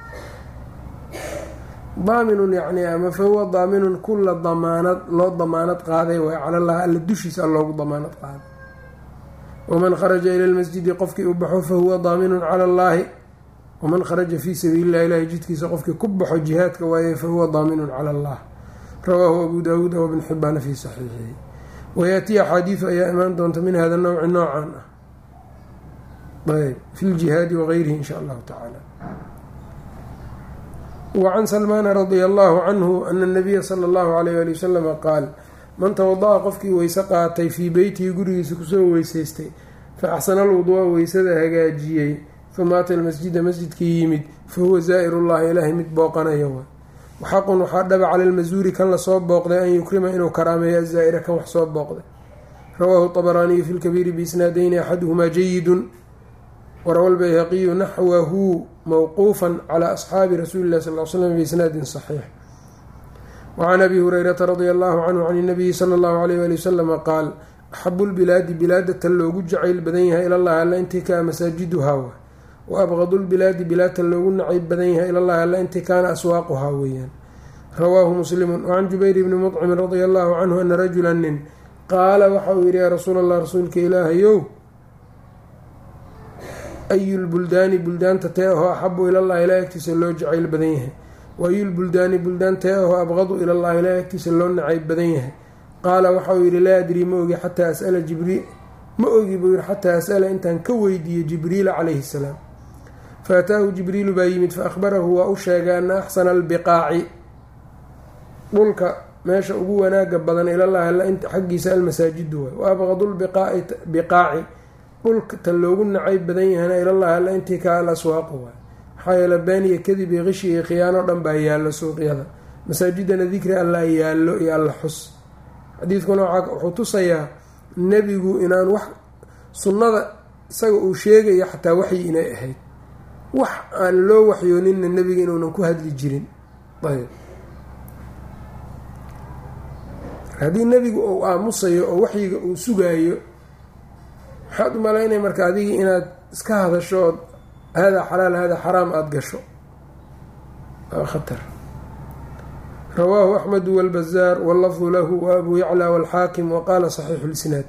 daaminun yacni ama fahuwa daaminun kula damaanad loo damaanad qaaday waa cala llahi alla dushiisa loogu damaanad qaaday. waman kharaja ila lmasjidi qofkii u baxo fahuwa daaminun cala allaahi, waman kharaja fii sabiili llahi ilahi jidkiisa qofkii ku baxo jihaadka waaye fahuwa daaminun cala allah. rawaahu abu daawuuda wabn xibaana fii saxiixihi. wayaatiya axaadiidu ayaa imaan doonta min hada nawci noocan ah ayb fi ljihaadi wagayrihi in sha allahu tacaala. wacan salmaana radia allahu canhu ana nabiya sala allahu alayh ali wasalama qaal man tawada-a qofkii weyse qaatay fii beytihi gurigiisa kusoo weysaystay fa axsana alwuduua weysada hagaajiyey uma ata almasjida masjidkii yimid fahuwa zaa'irullahi ilaahay mid booqanayo wa waxaqun waxaa dhaba cala lmasuuri kan lasoo booqday an yukrima inuu karaameeyo azaa'ira kan wax soo booqday. rawaahu طabaraaniyu fi lkabiiri biisnaadayni axaduhumaa jayidun warawa lbayhaqiyu naxwahu mawquufa cala asxaabi rasuuli lah sal l slam biisnaadin saxiix. wacan abi hurayrata radia allahu canhu can inabiyi sala allahu alayh ali wasalama qaal axabu lbilaadi bilaadatan loogu jacayl badan yahay ilallahi alla intii kaa masaajiduhaa wa wa abqadu lbilaadi bilaadtan loogu nacayb badan yahay ilallahi alla intii kaana aswaaquhaa weeyaan. rawaahu muslimun. wacan jubayr bni mudcimin radia allahu canhu ana rajula nin qaala waxa uu yihi yaa rasuul allah rasuulka ilaahayow ayu lbuldaani buldaanta tee ahoo axabu ilallahi ilaa agtiisa loo jacayl badan yahay, wa ayu lbuldaani buldaan tee ahoo abqadu ilallahi ilaa agtiisa loo nacayb badan yahay. qaala waxauu yihi laa adrii ma ogi xataa as'ala jibriil, ma ogi buu yihi xataa as'ala intaan ka weydiiye jibriila calayhi salaam. faataahu jibriilu baa yimid faahbarahu waa u sheegay ana axsana albiqaaci dhulka meesha ugu wanaaga badan ilallahi alla inta xaggiisa almasaajidu waay, wa abqadu lbiqaaci dhulka tan loogu nacayb badan yahayna ilallahi alla intii kaa al aswaaqu waay. maxaa yeele been iyo kadib iyo qishi iyo khiyaano dhan baa yaallo suuqyada, masaajidana dikri alla yaallo iyo alla xus. xadiidkuna wuxuu tusayaa nebigu inaan wax sunnada isaga uu sheegayo xataa waxyi inay ahayd, wax aan loo waxyooninna nebiga inuunan ku hadli jirin. ayb haddii nebigu uu aamusayo oo waxyiga uu sugaayo, maxaad u malaynay marka adigii inaad iska hadasho ood haadaa xalaal haadaa xaraam aada gasho, waa khatar. rawaahu axmedu walbazaar wallafdu lahu wa abu yaclى wاlxaakim waqaala saxiixu lisnaad.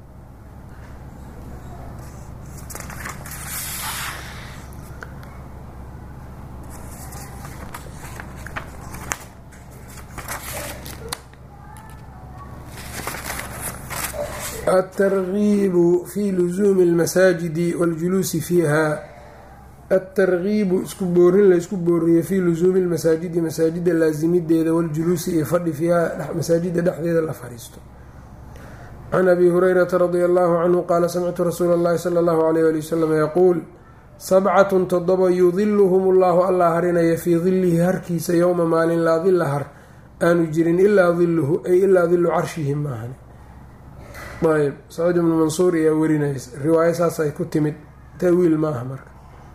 atargiibu fi lusuumi اlmasaajidi waاljuluusi fiiha. atargiibu isku boorin laysku booriyo fii lusuumi lmasaajidi masaajida laasimideeda waljuluusi iyo fadhi fiiha masaajida dhexdeeda la fadhiisto. can abi hurayrata radia allahu canhu qaala samictu rasuula اllahi sala allahu alayh ali wasalam yaquul 7 todoba yudiluhum ullahu allah harinaya fii dilihi harkiisa yowma maalin laa dila har aanu jirin ilaa diluhu ay ilaa dilu carshihi maahan. ayb saciid ibnu mansuur ayaa werinaysa riwaayo saasay ku timid, tawiil maaha marka.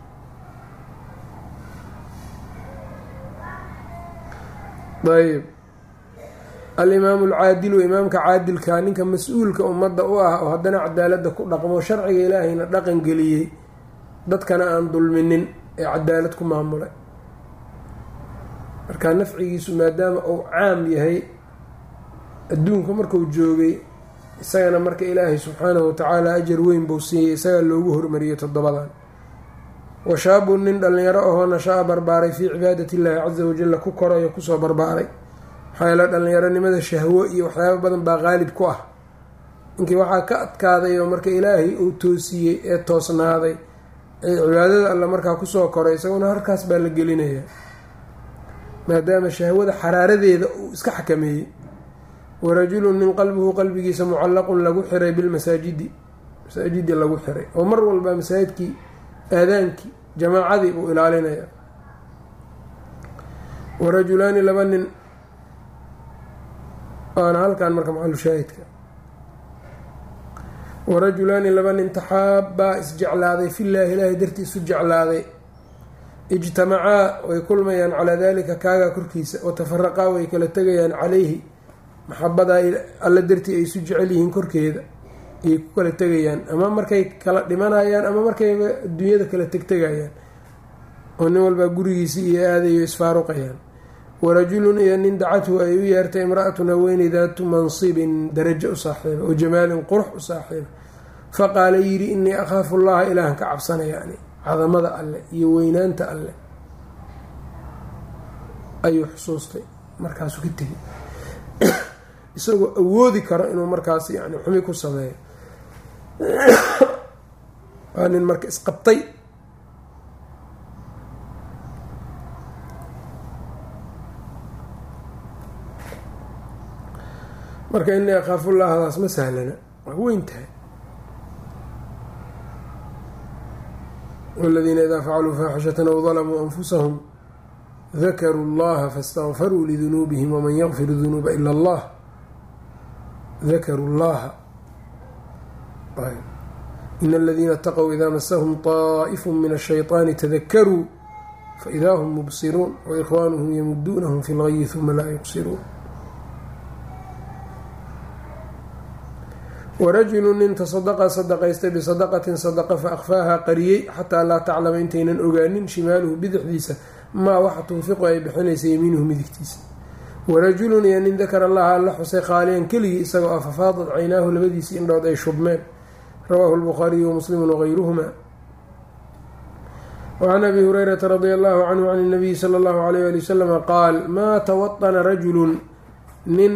ayb alimaamu alcaadilu imaamka caadilka ninka mas-uulka ummadda u ah oo haddana cadaaladda ku dhaqmo sharciga ilaahayna dhaqan geliyey dadkana aan dulminin ee cadaalad ku maamulay. marka nafcigiisu maadaama uu caam yahay adduunka markuu joogay, isagana marka ilaahay subxaanahu watacaala ajar weyn buu siiyey, isagaa loogu hormariyey 7dan. washaabun nin dhallinyaro ahoo nasha-a barbaaray fii cibaadati illaahi casa wajalla ku korayo kusoo barbaaray. maxaa yeele dhallinyaronimada shahwo iyo waxyaaba badan baa qaalib ku ah. ninkii waxaa ka adkaaday oo marka ilaahay uu toosiyey ee toosnaaday ee cibaadada alla markaa kusoo koray, isaguna halkaas baa la gelinayaa maadaama shahwada xaraaradeeda uu iska xakameeyey. warajulun nin qalbuhu qalbigiisa mucallaqun lagu xiray bilmasaajidi, masaajidii lagu xiray oo mar walba masaajidkii aadaankii jamaacadii buu ilaalinaya. warajulaani 2 nin waana halkan marka maxalu shaahidka. warajulaani 2 nin taxaabbaa isjeclaaday fillaahi ilaahay dartii isu jeclaaday, ijtamacaa way kulmayaan calaa daalika kaagaa korkiisa, watafaraqaa way kala tegayaan calayhi maxabadaa alla dartii ay isu jecel yihiin korkeeda ayay ku kala tegayaan, ama markay kala dhimanayaan ama markay adduunyada kala tegtegayaan oo nin walbaa gurigiisii iyo aadayo isfaaruqayaan. warajulun iyo nin dacathu ay u yeertay imra-atun haweeney daatu mansibin darajo u saaxiiba oo jamaalin qurux u saaxiiba, faqaala yidhi innii akhaafu llaha ilaahan ka cabsanaya, ani cadamada alle iyo weynaanta alle ayuu xusuustay, markaasuu ka tegay isagoo awoodi karo inuu markaas yani xumi ku sameeyo. waa nin marka isqabtay. marka innii akhaafullahdaas ma sahlana, waa weyn tahay. waladiina idaa facaluu faaxishatan aw dalamuu anfusahum dakaruu allaha faاstakfaruu lidunuubihim waman yakfir dunuuba ila allah dakaruu llaha. ina aladiina اtaqow idaa masahum طaa'ifu min الshayطaani tadakaruu faidaa hum mubsiruun waikhwaanuhum yamuduunahum fi اlgayi huma laa yuqsiruun. warajulu nin tasadaqa sadaqaystay bisadaqatin sadaqa fa akhfaaha qariyey xataa laa taclama intaynan ogaanin shimaaluhu bidixdiisa maa waxa tunfiqu ay bixinaysa yamiinuhu midigtiisa. warajulun iyo nin dakara allaha alla xusay khaaliyan keligii isagoo ah fafaadad caynaahu labadiisii indhood ay shubmeen. rawaahu lbukhaariyu wamuslimu wagayruhuma. wacan abi hurayrata radia allahu canhu can اnabiyi sala allahu alayh ali wasalama qaal maa tawaطana rajulun nin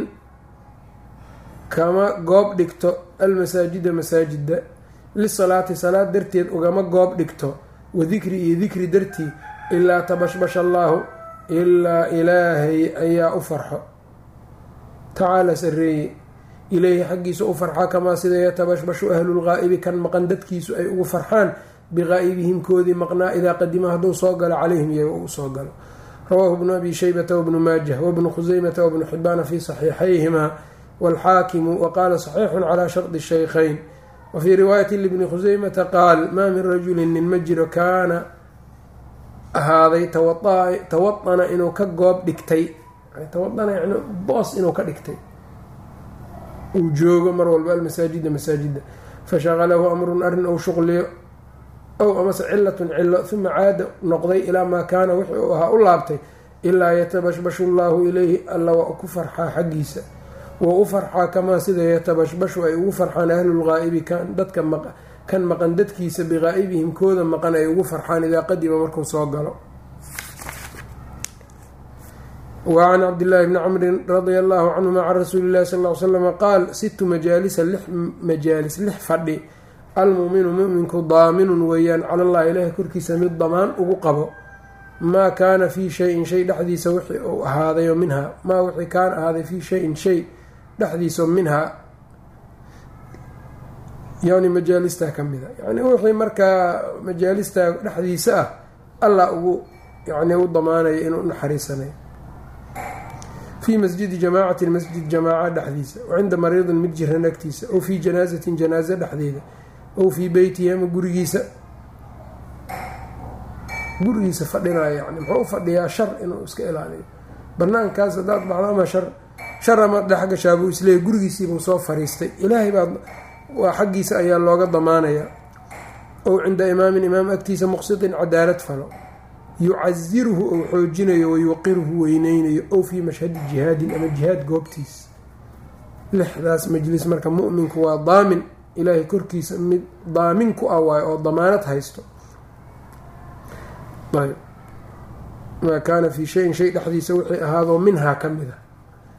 kama goob dhigto almasaajida masaajida lisalaati salaad darteed ugama goob dhigto, wadikri iyo dikri dartii, ilaa tabashbasha allaahu ilaa ilaahay ayaa u farxo tacaala sareeye ileyhi xaggiisa u farxa, kamaa sida yatabashbashu ahlulgaa'ibi kan maqan dadkiisu ay ugu farxaan biqaa'ibihim koodii maqnaa idaa qadima hadduu soo galo calayhim iyaga uu soo galo. rawaahu bnu abi shaybata wabnu maajah wabnu khuseymata wabnu xibaana fii saxiixayhimaa wاlxaakimu waqaala صaxiixu calىa shardi shaykhayn. wafii riwaayati libni khuseymata qaal maa min rajulin nin ma jiro kaana ahaaday tawaطana inuu ka goob dhigtay, tawaana yani boos inuu ka dhigtay uu joogo mar walba almasaajida masaajida, fashaqalahu amrun arrin ou shuqliyo ow amase cilatun cilo uma caada noqday ilaa maa kaana wixii uu ahaa u laabtay, ilaa yatabashbashu llaahu ilayhi alla waa ku farxaa xaggiisa, wa u farxaa kamaa sida yatabashbashu ay ugu farxaan ahlulgaa'ibi dadka kan maqan dadkiisa biqaa'ibihim kooda maqan ay ugu farxaan idaa qadima markuu soo galo. wa can cabdillaahi bni camrin radia allahu canhuma can rasuuli illahi sal ly slama qaal 6 majaalisa 6 majaalis 6 fadhi almu'minu mu'minku daaminun weeyaan cala allahi ilaahi korkiisa mid damaan ugu qabo maa kaana fii shayin shay dhexdiisa wixii uu ahaadayo minhaa maa wixii kaana ahaaday fii shayin shay dhexdiisa minhaa yani majaalistaa ka mida, yani wixii markaa majaalistaa dhexdiisa ah allah ugu yani u damaanayo inuu naxariisanayo. fii masjidi jamaacatin masjid jamaaca dhexdiisa, wa cinda mariidin mid jiran agtiisa, ow fii janaasatin janaaso dhexdeeda, ow fii beytihi ama gurigiisa fadhinayo. yani muxuu u fadhiyaa shar inuu iska ilaaliyo, banaankaas haddaad baxdo ama shar ama dhexga shaabuu isleeyay gurigiisiibuu soo fariistay, ilaahay baa waa xaggiisa ayaa looga damaanayaa. ow cinda imaamin imaam agtiisa muqsitin cadaalad falo, yucasiruhu ou xoojinayo wayuqiruhu weyneynayo ow fii mashhadi jihaadin ama jihaad goobtiis. 6daas majlis marka mu'minku waa daamin ilaahay korkiisa mid daamin ku ah waayo oo damaanad haysto. ayb maa kaana fii shayin shay dhexdiisa wixii ahaadoo minhaa ka mid ah.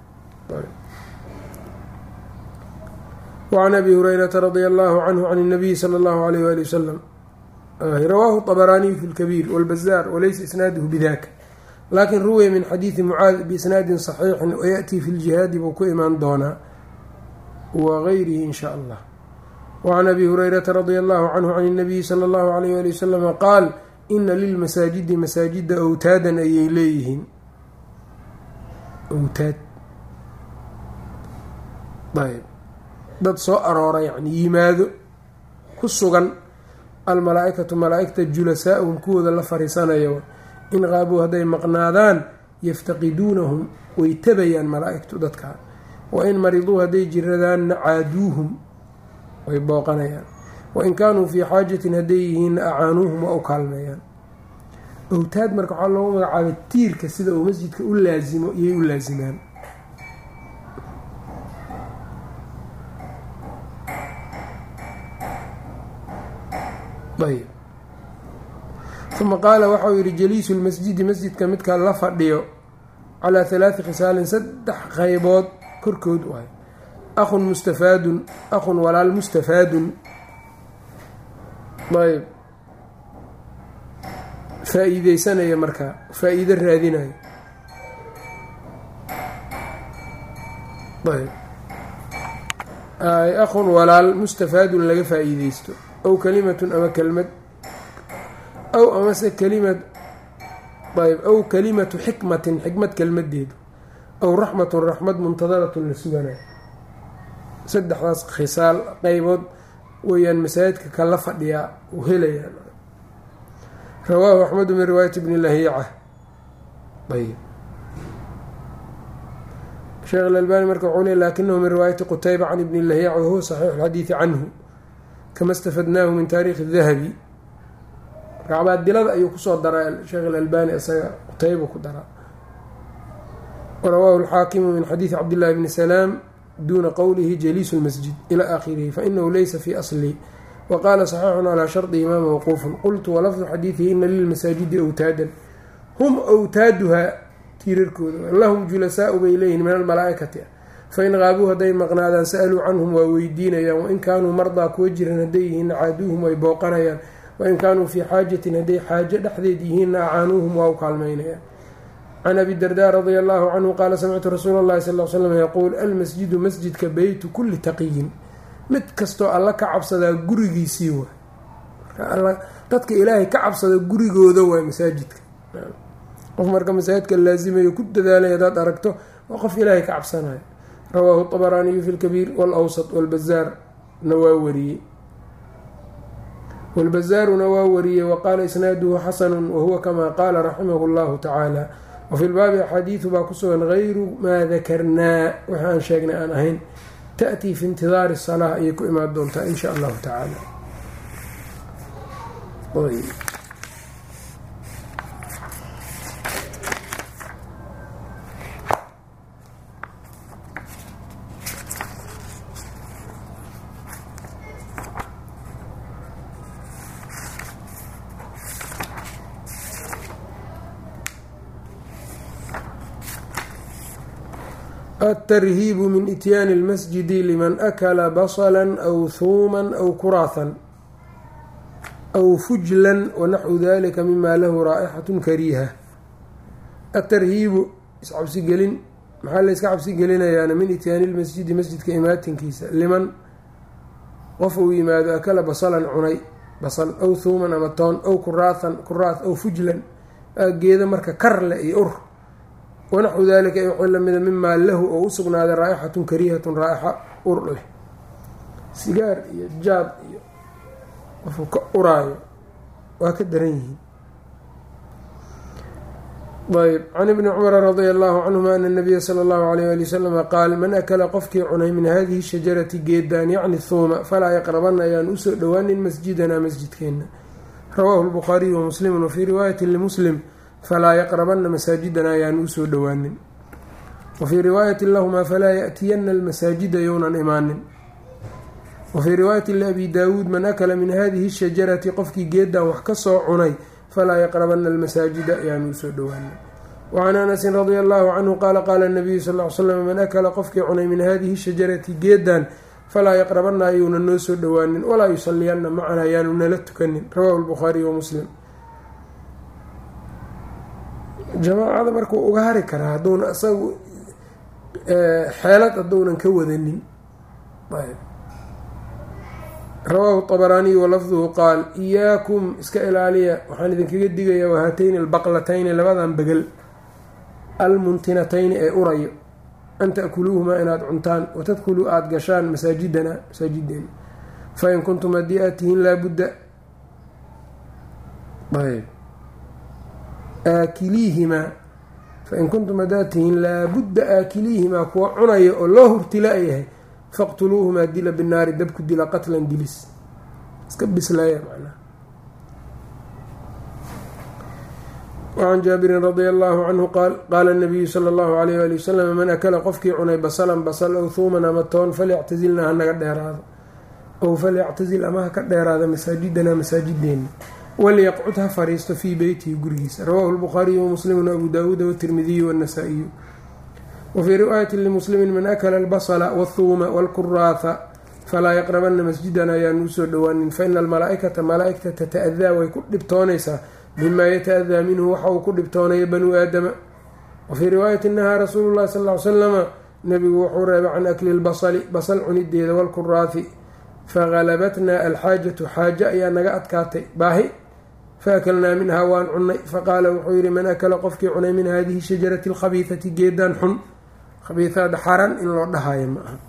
wacan abi hurayrata radia allahu canhu can الnabiyi salى اllahu alayh wali wasalam rawaahu طabaraaniyu fi اlkabiir wاlbazaar walaysa isnaaduhu bidaka lakin ruwiya min xadiidi mucaad biisnaadin صaxiixin wayaأtii fi ljihaadi buu ku imaan doonaa wagayrihi in sha allah. wacan abi hurayrata radia allahu canhu can الnabiyi salى اllahu alayh wali wasalama qaal ina lilmasaajidi masaajida awtaadan ayay leeyihiin. awtaad ayb dad soo aroora yani yimaado ku sugan. almalaa-ikatu malaa-igta julasaa'uhum kuwooda la fariisanayo in qaabuu hadday maqnaadaan yaftaqiduunahum way tabayaan malaa-igtu dadka. wain mariduu hadday jiradaanna caaduuhum way booqanayaan. wain kaanuu fii xaajatin hadday yihiinna acaanuuhum waa u kaalmeeyaan. awtaad marka waxaa loogu magacaabay tiirka sida uu masjidka u laasimo iyay u laasimaan. ayb uma qaala waxau yihi jaliisu lmasjidi masjidka midka la fadhiyo calaa 3 khisaalin 3 qaybood korkood waay. akhun mustafaadun akhun walaal mustafaadun ayb faa-iideysanaya markaa faa-iido raadinayo. ayb akhun walaal mustafaadun laga faa-iideysto aw kalimatun ama kelmad aw amase kalimad ayb aw kalimatu xikmatin xikmad kelmadeedu aw raxmatun raxmad muntadaratun la suganayo. 3daas khisaal qeybood weyaan masaajidka kala fadhiyaa u helayaan. rawaahu axmedu min riwaayati bni lahiica. ayb sheekh alalbani marka wuxuu le laakinahu min riwaayati qutayba can ibni lahiica wahuwa saxiixu lxadiidi canhu kama stafadnaahu min taariikhi dahabi. racbaadilada ayuu kusoo daraa sheekh alalbani isaga qutayba ku daraa. warawaahu alxaakimu min xadiidi cabdillahi bni salaam duuna qowlihi jaliisu lmasjid ila aakhirihi fainahu laysa fii asli waqaala saxiixun calaa shardihi ma mawquufun. qultu walafdu xadiidihi ina lilmasaajidi awtaadan hum awtaaduhaa tiirarkooda lahum julasaau bay leeyihin min almalaa-ikati fain qaabuu hadday maqnaadaan sa-aluu canhum waa weydiinayaan. wain kaanuu mardaa kuwa jiran hadday yihiinna caaduuhum way booqanayaan. wain kaanuu fii xaajatin hadday xaajo dhexdeed yihiinna acaanuuhum waa u kaalmaynayaan. can abi dardaa radia allahu canhu qaala samictu rasuula llahi sal l slam yaquul almasjidu masjidka beytu kulli taqiyin mid kastoo alla ka cabsadaa gurigiisii waay. dadka ilaahay ka cabsada gurigooda waay masaajidka. qof marka masaajidka laasimayo ku dadaalay hadaad aragto waa qof ilaahay ka cabsanayo. rawaahu طabaraaniyu fi lkabiir wاlawsط wاlbazaarna waa wariyey wاlbazaaruna waa wariyey waqaala isnaaduhu xasanu wahuwa kama qaala raximahu اllahu tacaala. wafi lbaabi axaadiidu baa ku sugan gayru maa dakarnaa waxaan sheegnay aan ahayn ta'tii fi intidaari salaa ayay ku imaan doontaa in sha allahu tacaala. الترهيب من إتيان المسجد لمن أكل بصلا أو ثوما أو كراثا أو فجلا ونحو ذلك مما له رائحة كريهة. الترهيب iscabsi gelin maxaa la iska cabsi gelinayaana min ityaani lmasjidi masjidka imaatinkiisa liman qof uu yimaado akala basalan cunay basal aw thuuman ama toon aw kuraathan kuraath aw fujlan geeda marka karle iyo ur wanaxu daalika wixii lamida mimaa lahu oo u sugnaaday raaixatun kariihatun raa'ixa ur leh sigaar iyo jaad iyo qofuu ka uraayo waa ka daran yihiin. ayb can ibni cumara radia allahu canhuma ana nabiya sala allahu alayh ali wasalama qaal man akala qofkii cunay min hadihi shajarati geedaan yacni thuuma falaa yaqrabanna ayaan usoo dhowaanin masjidanaa masjidkeenna rawaahu lbukhaariyu wamuslimu wafii riwaayati limuslim falaa yaqrabana masaajidana ayaanu usoo dhowaanin, wafii riwaayati lahumaa falaa yaأtiyana almasaajida younan imaanin, wafii riwaayati liabi daawuud man akala min hadihi shajarati qofkii geedan wax kasoo cunay falaa yaqrabana almasaajida ayaanu usoo dhowaanin. wacan anasin radia allahu canhu qaala qaala nabiyu sal l slam man akala qofkii cunay min hadihi shajarati geedan falaa yaqrabana ayuuna noo soo dhowaanin walaa yusaliyana macana ayaanu nala tukanin. rawaahu lbukhaariyu wamuslim. jamaacada markuu uga hari karaa haduuna isagu xeelad haduunan ka wadanin. rawaahu طabaraaniyu walafduhu qaal iyaakum iska ilaaliya waxaan idinkaga digayaa wahatayni albaqlatayni labadan begel almuntinatayni ee urayo an taakuluuhumaa inaad cuntaan watadkuluu aada gashaan masaajidana masaajideena fain kuntum haddii aad tihiin laabudda aakiliihimaa fain kuntum haddaad tihiin laabudda aakiliihimaa kuwa cunaya oo loo hurtila-yahay faqtuluuhumaa dila binaari dabku dila qatlan dilis iska bislaaya macnaha. wacan jaabirin radia allahu canhu qaala nabiyu sala allahu alayh waali wasalam man akala qofkii cunay basalan basal aw thuuman ama toon falyactazilna hanaga dheeraado ow falyactazil ama ha ka dheeraada masaajidana masaajideena waliyaqcud ha fariisto fii beytihi gurigiisa. rawaahu lbukhaariyu wamuslimun abu daawuuda watirmidiyu waannasaa'iyu. wafii riwaayati limuslimi man akala albasla wاthuuma wاlkuraatha falaa yaqrabana masjidana ayaanu usoo dhowaanin faina almalaaikata malaaigta tata-adaa way ku dhibtoonaysaa bimaa yata-adaa minhu waxa uu ku dhibtoonaya banuu aadama. wafii riwaayati nahaa rasuulu llahi sal l slama nabigu wuxuu reebay can akli lbasali basal cunideeda wاlkuraathi fagalabatnaa alxaajatu xaaje ayaa naga adkaatay baahi faakalnaa minhaa waan cunay faqaala wuxuu yihi man akala qofkii cunay min hadihi shajarati alkhabiithati geedaan xun khabiihaada xaran in loo dhahayo ma aha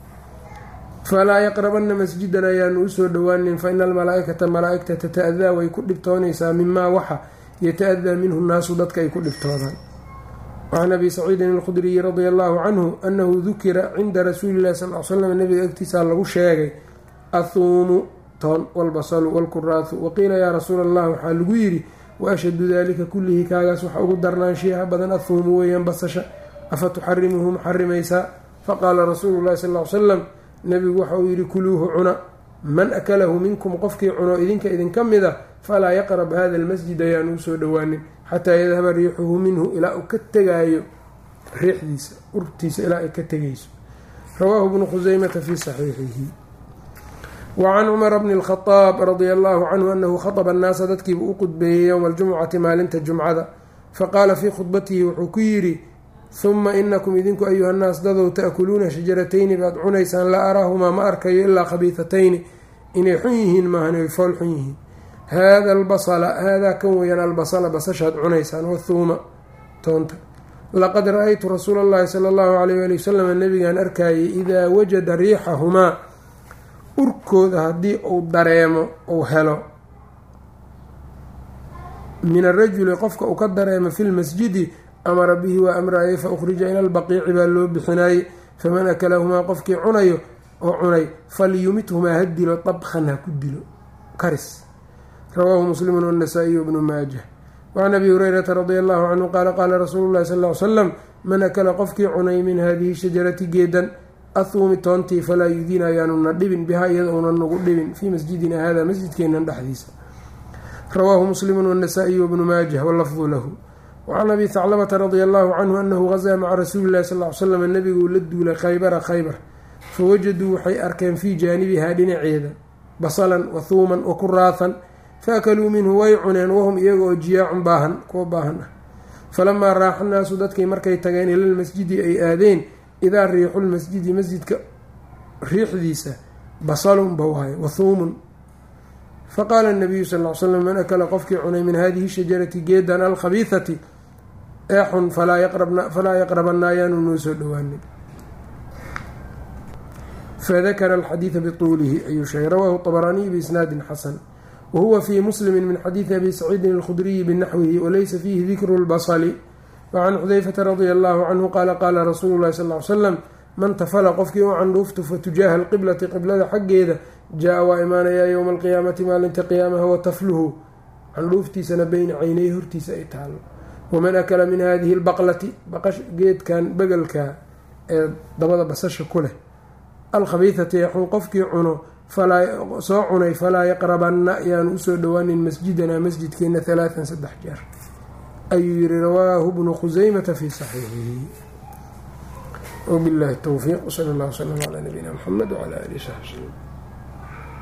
falaa yaqrabana masjidan ayaanu usoo dhowaanin faina almalaaikata malaaigta tata-adaa way ku dhibtoonaysaa mimaa waxa yata-adaa minhu nnaasu dadka ay ku dhibtoodaan. wacan abi saciidin alkhudriyi radia allahu canhu anahu dukira cinda rasuuli llahi sal l slam nabiga agtiisaa lagu sheegay athuumu toon walbasalu walkuraathu waqiila yaa rasuula allah waxaa lagu yidhi waashhadu dalika kullihi kaagaas waxa ugu darnaanshiyaha badan athuumu weeyaan basasha afa tuxarimuhu maxarimaysaa faqaala rasuulu llahi sal l salam nabigu waxa uu yidhi kuluuhu cuna man akalahu minkum qofkii cuno idinka idinka mida falaa yaqrab hada almasjid ayaanu usoo dhowaanin xataa yadhaba riixuhu minhu ilaa uu ka tegaayo riixdiisa urtiisa ilaa ay ka tegayso. rawaahu bnu khuseymata fii saxiixihi. wacan cumara bni اlkhadaab radia allahu canhu anahu khaطba annaasa dadkiiba u qudbeeyey yowma aljumcati maalinta jumcada faqaala fii khudbatihi wuxuu ku yidhi huma inakum idinku ayuha nnaas dadow ta'kuluuna shajaratayni baad cunaysaan laa araahumaa ma arkayo ilaa khabiihatayni inay xun yihiin maahan ay fool xun yihiin. haada albasala haadaa kan weyaan albasala basashaad cunaysaan wathuuma toonta laqad ra-aytu rasuula allahi sala allahu alayh ali wasalam nabigaan arkayay idaa wajada riixahumaa urkooda haddii uu dareemo uu helo min arajuli qofka uu ka dareemo fi lmasjidi amara bihi waa amraayay fa ukhrija ila albaqiici baa loo bixinaayey faman akalahumaa qofkii cunayo oo cunay falyumithumaa ha dilo dabkan ha ku dilo karis. rawaahu muslimun wannasaa'iyu bnu maajah. wacan abi hurayrata radia allahu canhu qaala qaala rasuulu llahi sal l slam man akala qofkii cunay min hadihi shajarati geedan athuumi toontii falaa yudiina ayaanuna dhibin bihaa iyada unan nagu dhibin fii masjidina hada masjidkeenan dhexdiisa. rawaahu muslimun wannasaa'iyu wabnu maajah walafdu lahu. wacan abi haclabata radia allahu canhu anahu gazaa maca rasuuli llahi sal l slam nabiguu la duulay khaybar fawajaduu waxay arkeen fii jaanibihaa dhinaceeda basalan wathuuman wakuraathan faakaluu minhu way cuneen wahum iyaga oo jiyaacun baahan kuwa baahan ah. falamaa raaxa naasu dadkii markay tageen ilalmasjidi ay aadeen idaa riixulmasjidi masjidka riixdiisa basalun bawaayo wathuumun faqaala nabiyu sal l slam man akala qofkii cunay min hadihi shajarati geedan alkhabiihati ee xun falaa yaqrabanna ayaanu noo soo dhowaanin. fadakara alxadiida bituulihi ayuu sheegay. rawaahu طabaraaniyu biisnaadin xasan wahuwa fii muslimi min xadiidi abi saciidin alkhudriyi binaxwihi walaysa fiihi dikru lbasali. wacan xudayfata radia allahu canhu qaala qaala rasuulu llahi sal l slam man tafala qofkii u candhuuftufa tujaaha alqiblati qiblada xaggeeda jaa waa imaanayaa yowma alqiyaamati maalinta qiyaamaha watafluhu candhuuftiisana beyna caynay hortiisa ay taalo. waman akala min hadihi lbaqlati geedkan bagalka ee dabada basasha ku leh alkhabiithati yaxun qofkii cuno soo cunay falaa yaqrabanna yaanu usoo dhowaanin masjidanaa masjidkeena 3 jeer ayuu yihi rawaahu bnu khusaymata fii saxiixihi. wabillahi towfiiq wsala allah wslam calaa nabiyina muxamed wcalaa alihi saxbi wslm.